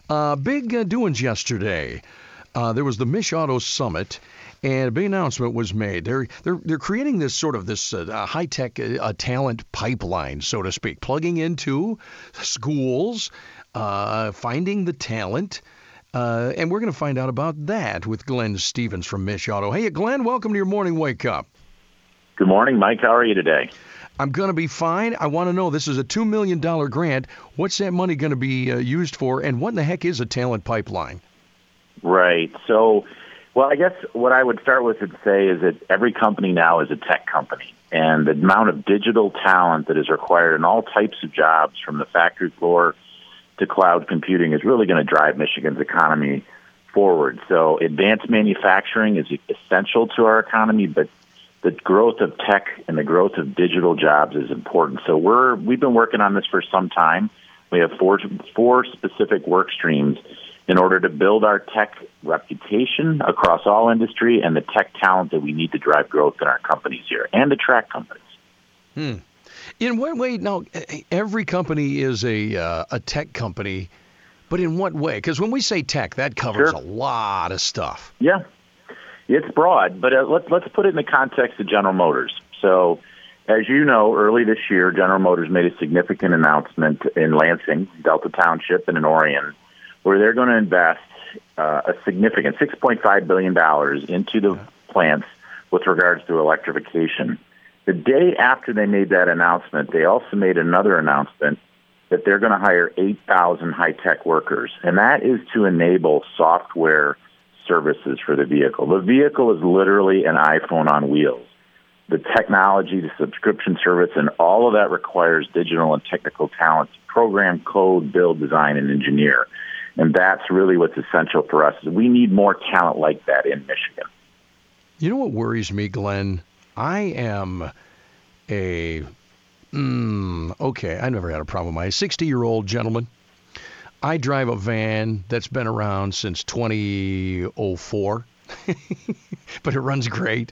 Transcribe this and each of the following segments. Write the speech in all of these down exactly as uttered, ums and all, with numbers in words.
Uh, big uh, doings yesterday. Uh, there was the Mich Auto Summit, and a big announcement was made. They're they're they're creating this sort of this uh, high tech uh, talent pipeline, so to speak, plugging into schools, uh, finding the talent. Uh, and we're going to find out about that with Glenn Stevens from Mich Auto. Hey, Glenn, welcome to your morning wake up. Good morning, Mike. How are you today? I'm going to be fine. I want to know, this is a two million dollars grant. What's that money going to be uh, used for, and what in the heck is a talent pipeline? Right. So, well, I guess what I would start with and say is that every company now is a tech company, and the amount of digital talent that is required in all types of jobs, from the factory floor to cloud computing, is really going to drive Michigan's economy forward. So advanced manufacturing is essential to our economy, but the growth of tech and the growth of digital jobs is important. So we're, we've been working on this for some time. We have four, four specific work streams in order to build our tech reputation across all industry and the tech talent that we need to drive growth in our companies here and attract companies. Hmm. In what way? Now, every company is a uh, a tech company, but in what way? Because when we say tech, that covers Sure. a lot of stuff. Yeah, it's broad, but uh, let's let's put it in the context of General Motors. So, as you know, early this year, General Motors made a significant announcement in Lansing, Delta Township, and in Orion, where they're going to invest uh, a significant six point five billion dollars into the Yeah. plants with regards to electrification. The day after they made that announcement, they also made another announcement that they're going to hire eight thousand high-tech workers, and that is to enable software services for the vehicle. The vehicle is literally an iPhone on wheels. The technology, the subscription service, and all of that requires digital and technical talent to program, code, build, design, and engineer. And that's really what's essential for us. We need more talent like that in Michigan. You know what worries me, Glenn? I am a, mm, okay, I never had a problem. I'm a sixty-year-old gentleman. I drive a van that's been around since twenty oh four, but it runs great.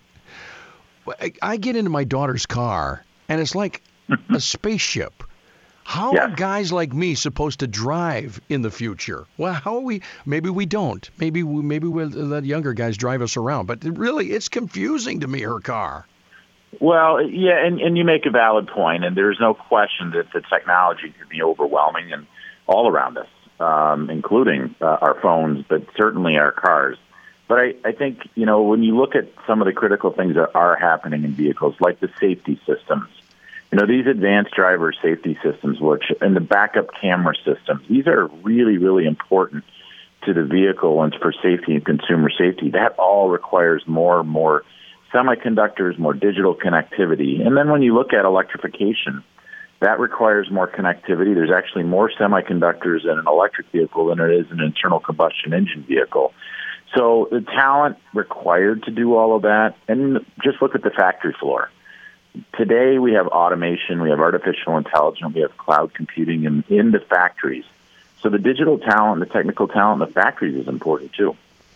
I, I get into my daughter's car, and it's like a spaceship. How Yeah. are guys like me supposed to drive in the future? Well, how are we? Maybe we don't. Maybe we, maybe we'll let younger guys drive us around. But really, it's confusing to me, her car. Well, yeah, and, and you make a valid point, and there's no question that the technology can be overwhelming and all around us, um, including uh, our phones, but certainly our cars. But I, I think, you know, when you look at some of the critical things that are happening in vehicles, like the safety systems, you know, these advanced driver safety systems, which and the backup camera systems, these are really, really important to the vehicle and for safety and consumer safety. That all requires more and more semiconductors, more digital connectivity. And then when you look at electrification, that requires more connectivity. There's actually more semiconductors in an electric vehicle than there is an internal combustion engine vehicle. So the talent required to do all of that, and just look at the factory floor. Today we have automation, we have artificial intelligence, we have cloud computing in, in the factories. So the digital talent, the technical talent in the factories is important too.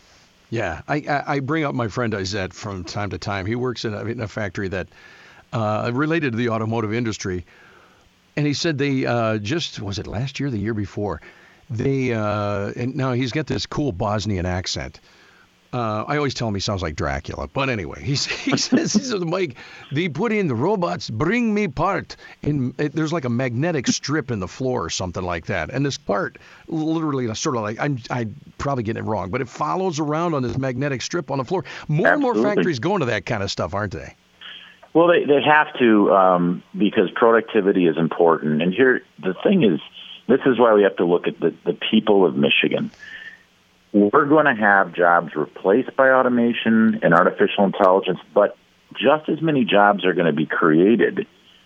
Yeah, I, I I bring up my friend Izette from time to time. He works in a, in a factory that uh, related to the automotive industry, and he said they uh, just, was it last year, the year before, they, uh, and now he's got this cool Bosnian accent. Uh, I always tell him he sounds like Dracula, but anyway, he, he says, he says, Mike, they put in the robots, bring me part. And it, there's like a magnetic strip in the floor or something like that. And this part, literally, sort of like, I'm I probably getting it wrong, but it follows around on this magnetic strip on the floor. More Absolutely. and more factories going to that kind of stuff, aren't they? Well, they, they have to um, because productivity is important. And here, the thing is, this is why we have to look at the, the people of Michigan. We're going to have jobs replaced by automation and artificial intelligence, but just as many jobs are going to be created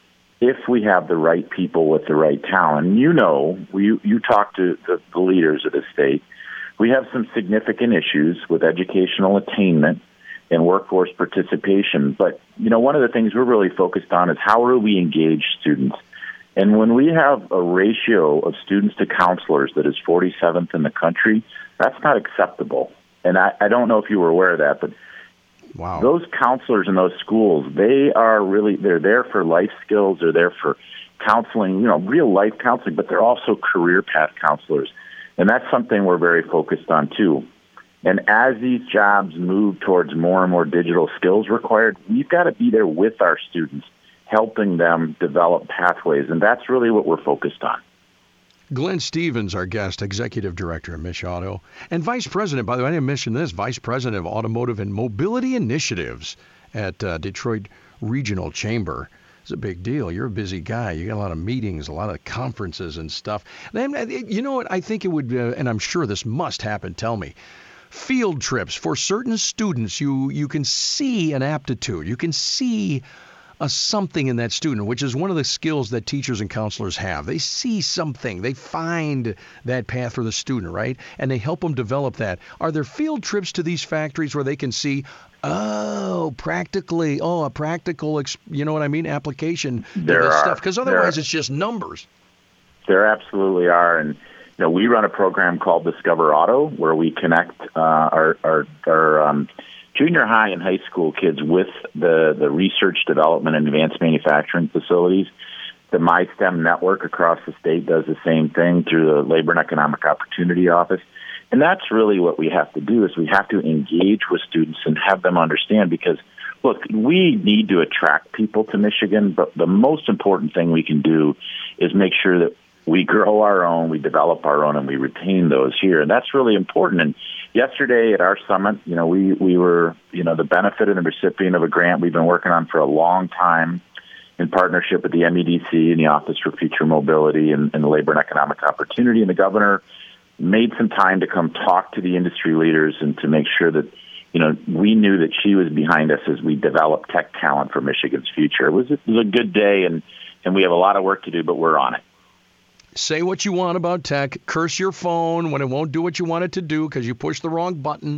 if we have the right people with the right talent. You know, you, you talk to the, the leaders of the state. We have some significant issues with educational attainment and workforce participation. But, you know, one of the things we're really focused on is how do we engage students? And when we have a ratio of students to counselors that is forty-seventh in the country, that's not acceptable. And I, I don't know if you were aware of that, but wow. Those counselors in those schools, they are really, they're there for life skills, they're there for counseling, you know, real life counseling, but they're also career path counselors. And that's something we're very focused on, too. And as these jobs move towards more and more digital skills required, we've got to be there with our students, helping them develop pathways. And that's really what we're focused on. Glenn Stevens, our guest, Executive Director of Mich Auto, and Vice President, by the way, I didn't mention this, Vice President of Automotive and Mobility Initiatives at uh, Detroit Regional Chamber. It's a big deal. You're a busy guy. You got a lot of meetings, a lot of conferences and stuff. And you know what? I think it would, uh, and I'm sure this must happen, tell me. Field trips for certain students, you you can see an aptitude. You can see a something in that student, which is one of the skills that teachers and counselors have. They see something. They find that path for the student, right? And they help them develop that. Are there field trips to these factories where they can see, oh, practically, oh, a practical, you know what I mean, application to there this are, stuff? Because otherwise it's just numbers. There absolutely are. And, you know, we run a program called Discover Auto where we connect uh, our, our, our um, junior high and high school kids with the, the research, development, and advanced manufacturing facilities. The MySTEM network across the state does the same thing through the Labor and Economic Opportunity Office. And that's really what we have to do is we have to engage with students and have them understand because, look, we need to attract people to Michigan, but the most important thing we can do is make sure that we grow our own, we develop our own, and we retain those here. And that's really important. And yesterday at our summit, you know, we, we were, you know, the benefit and the recipient of a grant we've been working on for a long time in partnership with the M E D C and the Office for Future Mobility and, and the Labor and Economic Opportunity. And the governor made some time to come talk to the industry leaders and to make sure that, you know, we knew that she was behind us as we developed tech talent for Michigan's future. It was, it was a good day, and, and we have a lot of work to do, but we're on it. Say what you want about tech. Curse your phone when it won't do what you want it to do because you pushed the wrong button.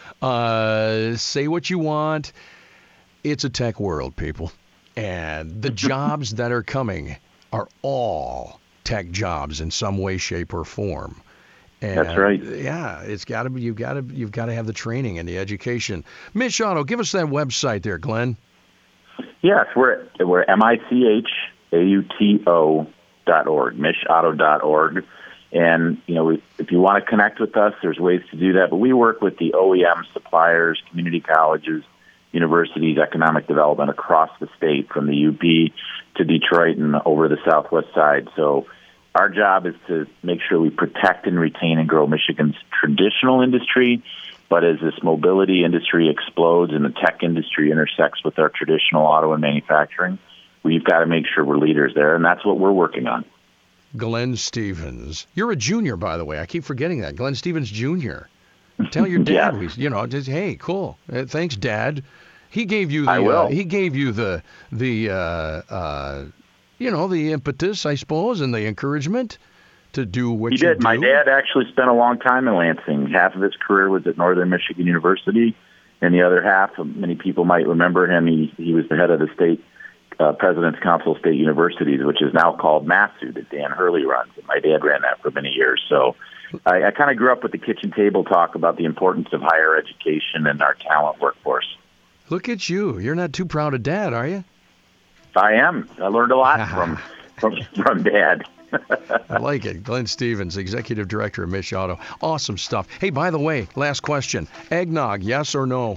Uh, say what you want. It's a tech world, people. And the jobs that are coming are all tech jobs in some way, shape, or form. And that's right. Yeah, it's got to be. You've got to. You've got to have the training and the education. Mich Auto, give us that website there, Glenn. Yes, we're we're M I C H A U T O dot org, mich auto dot org. And, you know, we, if you want to connect with us, there's ways to do that. But we work with the O E M suppliers, community colleges, universities, economic development across the state, from the U P to Detroit and over the southwest side. So our job is to make sure we protect and retain and grow Michigan's traditional industry. But as this mobility industry explodes and the tech industry intersects with our traditional auto and manufacturing, we've got to make sure we're leaders there, and that's what we're working on. Glenn Stevens. You're a junior, by the way. I keep forgetting that. Glenn Stevens Junior Tell your dad, yes. we, you know, just, hey, cool. Uh, thanks, Dad. He gave you the, I will. Uh, he gave you the, the, uh, uh, you know, the impetus, I suppose, and the encouragement to do what he you did. do. My dad actually spent a long time in Lansing. Half of his career was at Northern Michigan University, and the other half, many people might remember him, he, he was the head of the state uh, President's Council of State Universities, which is now called MASU, that Dan Hurley runs. And my dad ran that for many years. So I, I kind of grew up with the kitchen table talk about the importance of higher education and our talent workforce. Look at you. You're not too proud of Dad, are you? I am. I learned a lot from, from, from Dad. I like it. Glenn Stevens, Executive Director of Mich Auto. Awesome stuff. Hey, by the way, last question. Eggnog, yes or no?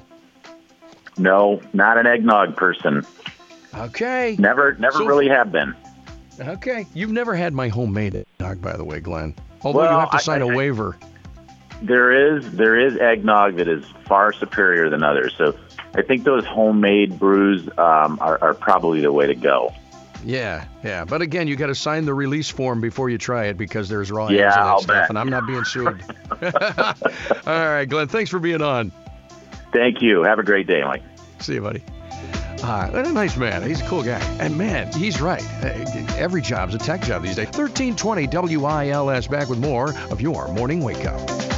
No, not an eggnog person. Okay. Never never So- really have been. Okay. You've never had my homemade eggnog, by the way, Glenn. Although Well, you have to I- sign I- a waiver. There is there is eggnog that is far superior than others. So I think those homemade brews um, are, are probably the way to go. Yeah, yeah. But again, you got to sign the release form before you try it because there's raw Yeah, eggs and that I'll stuff, bet. and I'm not being sued. All right, Glenn, thanks for being on. Thank you. Have a great day, Mike. See you, buddy. Uh, what a nice man. He's a cool guy. And man, he's right. Every job's a tech job these days. thirteen twenty W I L S, back with more of your Morning Wake Up.